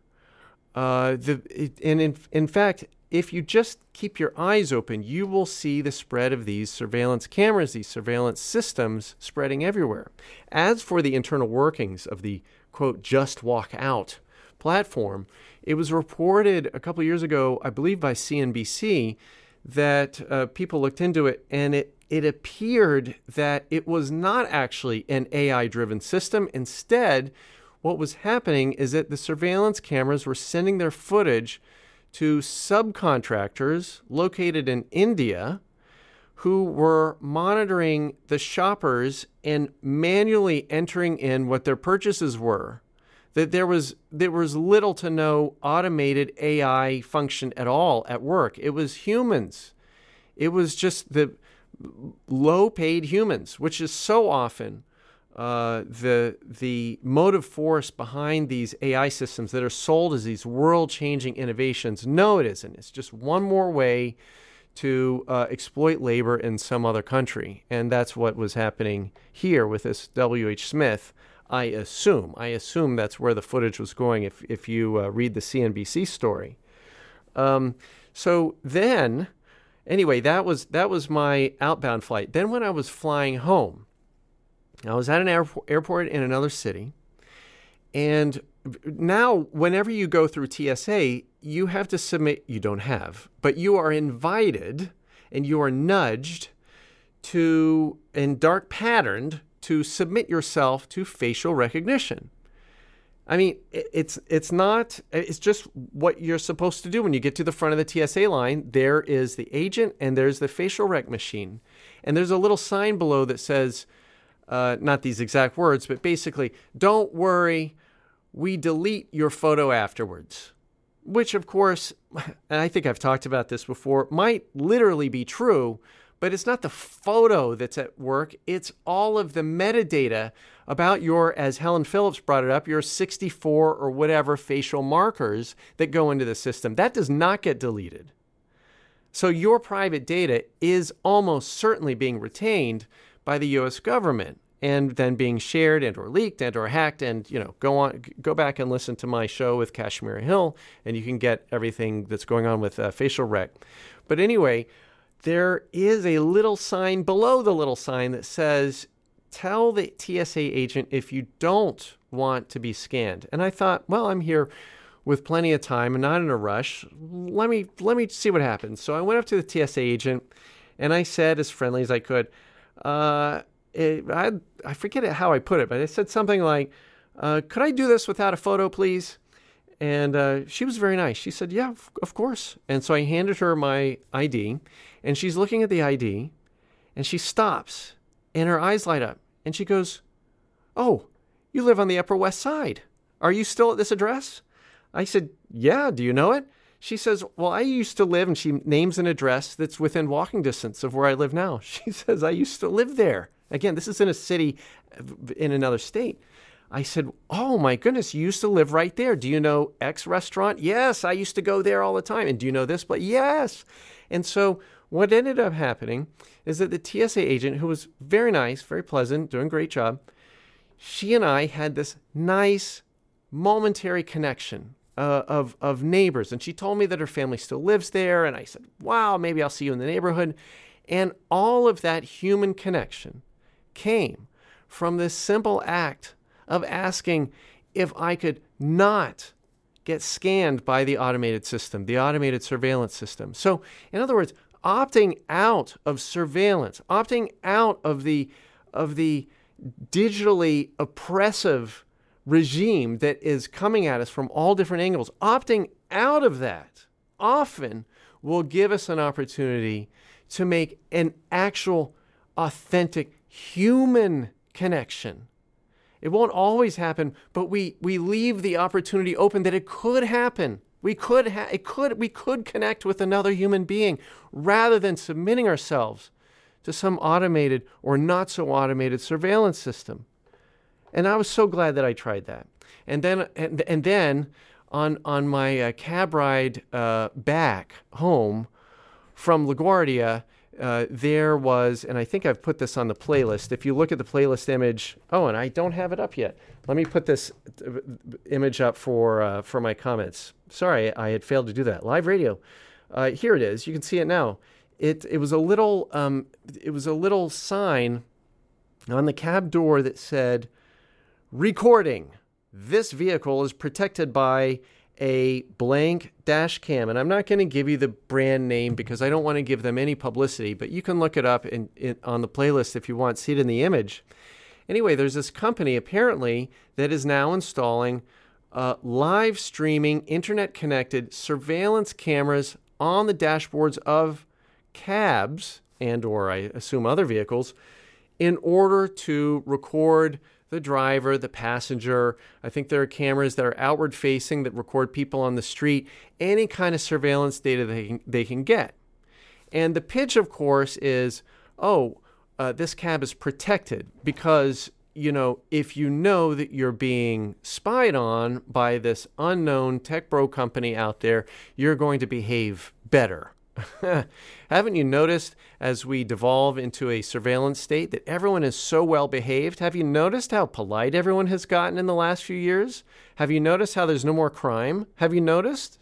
Uh, the it, and in in fact, if you just keep your eyes open, you will see the spread of these surveillance cameras, these surveillance systems spreading everywhere. As for the internal workings of the, quote, just walk out platform, it was reported a couple of years ago, I believe by C N B C, that uh, people looked into it, and it, it appeared that it was not actually an A I-driven system. Instead, what was happening is that the surveillance cameras were sending their footage to subcontractors located in India who were monitoring the shoppers and manually entering in what their purchases were. That there was there was little to no automated A I function at all at work. It was humans. It was just the low-paid humans, which is so often Uh, the the motive force behind these A I systems that are sold as these world-changing innovations. No, it isn't. It's just one more way to uh, exploit labor in some other country. And that's what was happening here with this W H Smith, I assume. I assume that's where the footage was going if, if you uh, read the C N B C story. Um, so then, anyway, that was that was my outbound flight. Then when I was flying home, I was at an airport, airport in another city, and now whenever you go through T S A, you have to submit, you don't have, but you are invited and you are nudged to, and dark patterned, to submit yourself to facial recognition. I mean, it's it's not, it's just what you're supposed to do when you get to the front of the T S A line. There is the agent and there's the facial rec machine. And there's a little sign below that says, Uh, not these exact words, but basically, don't worry, we delete your photo afterwards. Which, of course, and I think I've talked about this before, might literally be true, but it's not the photo that's at work. It's all of the metadata about your, as Helen Phillips brought it up, your sixty-four or whatever facial markers that go into the system. That does not get deleted. So your private data is almost certainly being retained by the U S government and then being shared and or leaked and or hacked. And, you know, go on, go back and listen to my show with Kashmir Hill, and you can get everything that's going on with uh, facial rec. But anyway, there is a little sign below the little sign that says, tell the T S A agent if you don't want to be scanned. And I thought, well, I'm here with plenty of time and not in a rush. Let me, let me see what happens. So I went up to the T S A agent and I said, as friendly as I could, Uh, it, I I forget how I put it, but I said something like, uh, could I do this without a photo, please? And uh, she was very nice. She said, yeah, of, of course. And so I handed her my I D, and she's looking at the I D, and she stops, and her eyes light up, and she goes, oh, you live on the Upper West Side. Are you still at this address? I said, yeah, do you know it? She says, well, I used to live, and she names an address that's within walking distance of where I live now. She says, I used to live there. Again, this is in a city in another state. I said, oh my goodness, you used to live right there. Do you know X restaurant? Yes, I used to go there all the time. And do you know this place? Yes. And so what ended up happening is that the T S A agent, who was very nice, very pleasant, doing a great job, she and I had this nice momentary connection uh, of, of neighbors. And she told me that her family still lives there. And I said, wow, maybe I'll see you in the neighborhood. And all of that human connection came from this simple act of asking if I could not get scanned by the automated system, the automated surveillance system. So, in other words, opting out of surveillance, opting out of the of the digitally oppressive regime that is coming at us from all different angles, opting out of that often will give us an opportunity to make an actual, authentic human connection. It won't always happen, but we we leave the opportunity open that it could happen. We could ha- it could we could connect with another human being rather than submitting ourselves to some automated or not so automated surveillance system. And I was so glad that I tried that. And then and, and then on on my uh, cab ride uh, back home from LaGuardia, Uh, there was, and I think I've put this on the playlist. If you look at the playlist image, oh, and I don't have it up yet. Let me put this uh, image up for uh, for my comments. Sorry, I had failed to do that. Live radio. Uh, here it is. You can see it now. It it was a little um, it was a little sign on the cab door that said, "Recording. This vehicle is protected by a blank dash cam." And I'm not going to give you the brand name because I don't want to give them any publicity, but you can look it up in, in, on the playlist if you want, see it in the image. Anyway, there's this company apparently that is now installing uh, live streaming, internet connected surveillance cameras on the dashboards of cabs and or I assume other vehicles in order to record the driver, the passenger. I think there are cameras that are outward facing that record people on the street, any kind of surveillance data they can, they can get. And the pitch, of course, is, oh, uh, this cab is protected because, you know, if you know that you're being spied on by this unknown tech bro company out there, you're going to behave better. Haven't you noticed as we devolve into a surveillance state that everyone is so well behaved? Have you noticed how polite everyone has gotten in the last few years? Have you noticed how there's no more crime? Have you noticed?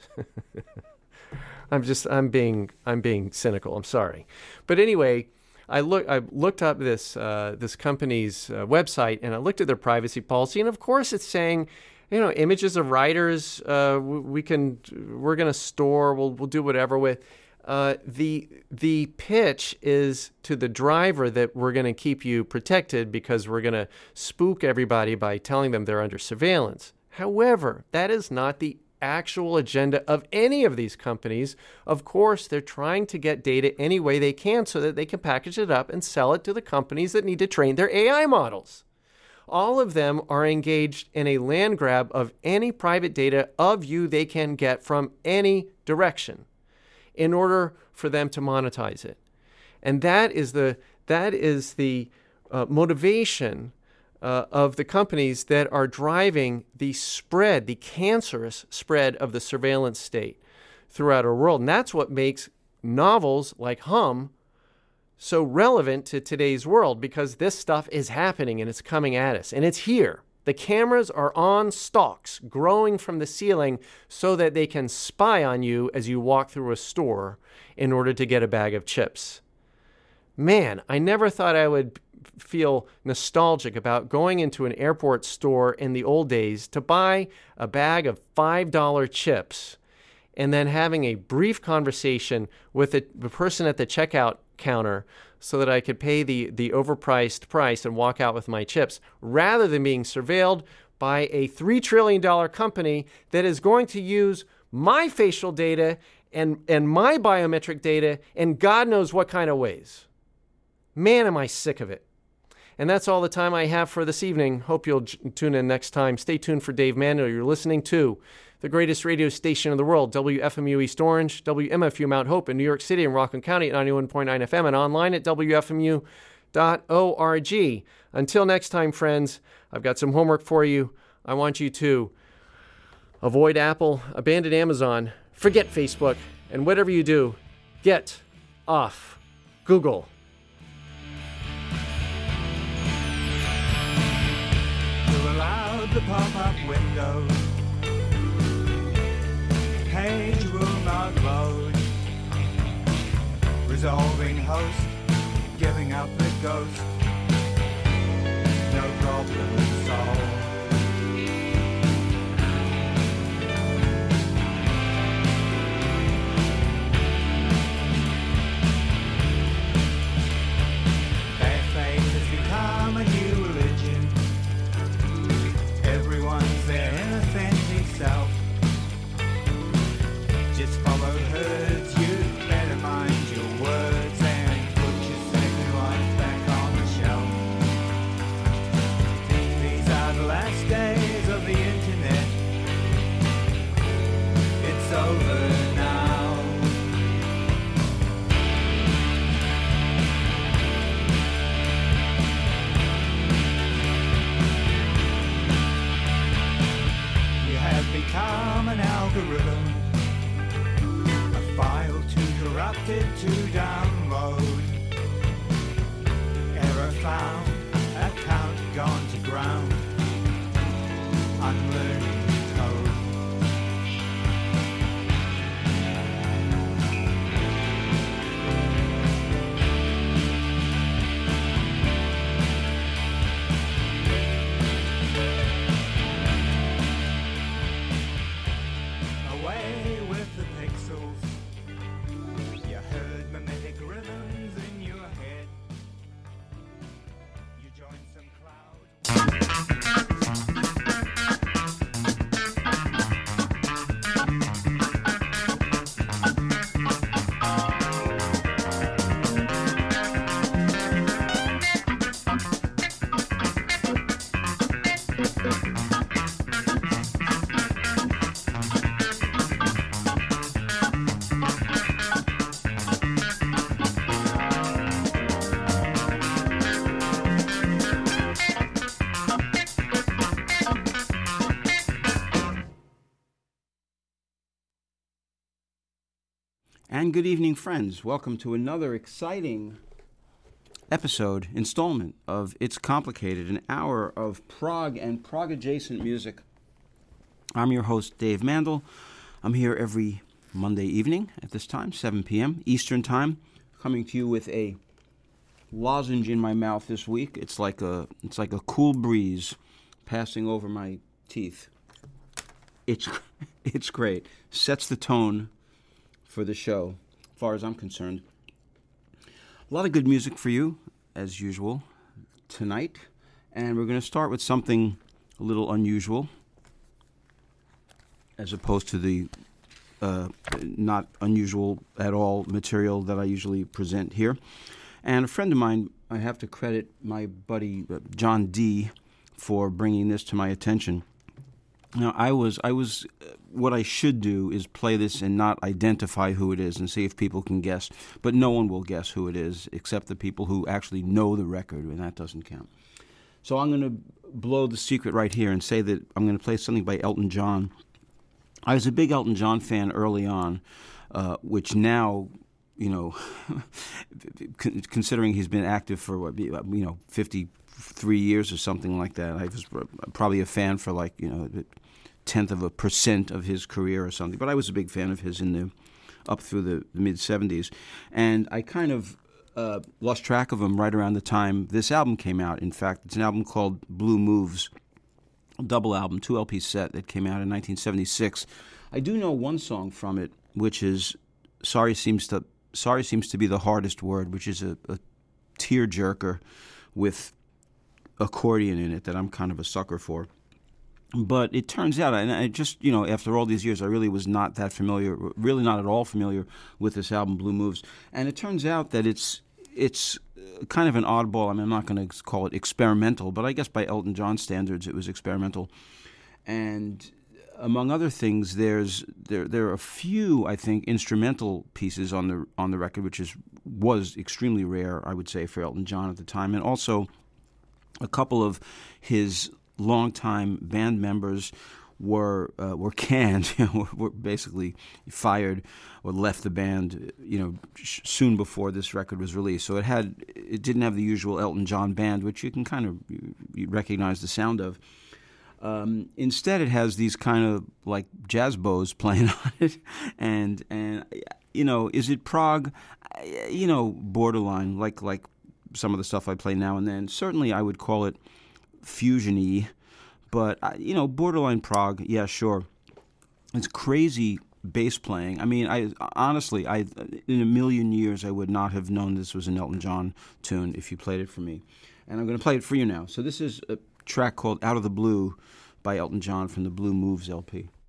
I'm just I'm being I'm being cynical. I'm sorry. But anyway, I look I looked up this uh, this company's uh, website and I looked at their privacy policy, and of course it's saying, you know, images of riders uh, we can we're going to store, we'll we'll do whatever with. Uh, the the pitch is to the driver that we're going to keep you protected because we're going to spook everybody by telling them they're under surveillance. However, that is not the actual agenda of any of these companies. Of course, they're trying to get data any way they can so that they can package it up and sell it to the companies that need to train their A I models. All of them are engaged in a land grab of any private data of you they can get from any direction, in order for them to monetize it. And that is the that is the uh, motivation uh, of the companies that are driving the spread, the cancerous spread of the surveillance state throughout our world. And that's what makes novels like Hum so relevant to today's world, because this stuff is happening and it's coming at us and it's here. The cameras are on stalks growing from the ceiling so that they can spy on you as you walk through a store in order to get a bag of chips. Man, I never thought I would feel nostalgic about going into an airport store in the old days to buy a bag of five dollar chips and then having a brief conversation with the, the person at the checkout counter so that I could pay the, the overpriced price and walk out with my chips, rather than being surveilled by a three trillion dollars company that is going to use my facial data and, and my biometric data in God knows what kind of ways. Man, am I sick of it. And that's all the time I have for this evening. Hope you'll j- tune in next time. Stay tuned for Dave Mandel. You're listening to the greatest radio station in the world, W F M U East Orange, W M F U Mount Hope in New York City and Rockland County at ninety-one point nine F M and online at W F M U dot org. Until next time, friends, I've got some homework for you. I want you to avoid Apple, abandon Amazon, forget Facebook, and whatever you do, get off Google. The pop-up window, page will not load, resolving host, giving up the ghost, no problem solved. Their faith has become a new religion. Everyone's their inauthentic self. Just follow herds, you'd better mind your words and put your second life back on the shelf. These are the last days of the internet. It's over now. Become an algorithm, a file too corrupted to download. Error found, account gone to ground. Unlearning code. And good evening, friends. Welcome to another exciting episode, installment of It's Complicated, an hour of prog and prog-adjacent music. I'm your host, Dave Mandel. I'm here every Monday evening at this time, seven p.m. Eastern Time, coming to you with a lozenge in my mouth this week. It's like a it's like a cool breeze passing over my teeth. It's it's great. Sets the tone for the show, as far as I'm concerned. A lot of good music for you, as usual, tonight. And we're going to start with something a little unusual, as opposed to the uh, not unusual at all material that I usually present here. And a friend of mine, I have to credit my buddy uh, John D. for bringing this to my attention. Now, I was, I was, uh, what I should do is play this and not identify who it is and see if people can guess. But no one will guess who it is except the people who actually know the record, and that doesn't count. So I'm going to blow the secret right here and say that I'm going to play something by Elton John. I was a big Elton John fan early on, uh, which now, you know, considering he's been active for, what, you know, fifty-three years or something like that, I was probably a fan for like, you know, tenth of a percent of his career or something. But I was a big fan of his in the up through the, the mid seventies, and I kind of uh, lost track of him right around the time this album came out. In fact, it's an album called Blue Moves, a double album, two L P set that came out in nineteen seventy-six. I do know one song from it, which is "Sorry Seems to Sorry Seems to Be the Hardest Word," which is a, a tear jerker with accordion in it that I'm kind of a sucker for. But it turns out, and I just, you know, after all these years, I really was not that familiar, really not at all familiar with this album, Blue Moves. And it turns out that it's it's kind of an oddball. I mean, I'm not going to call it experimental, but I guess by Elton John standards, it was experimental. And among other things, there's there there are a few, I think, instrumental pieces on the on the record, which is was extremely rare, I would say, for Elton John at the time, and also a couple of his longtime band members were uh, were canned, you know, were basically fired or left the band, you know, sh- soon before this record was released. So it had it didn't have the usual Elton John band, which you can kind of you, you recognize the sound of. Um, instead, it has these kind of like jazz bows playing on it, and and you know, is it prog? You know, borderline, like like some of the stuff I play now and then. Certainly, I would call it fusion-y, but you know, borderline prog. Yeah, sure. It's crazy bass playing. I mean, I honestly, I in a million years, I would not have known this was an Elton John tune if you played it for me, and I'm going to play it for you now. So this is a track called Out of the Blue by Elton John from the Blue Moves L P.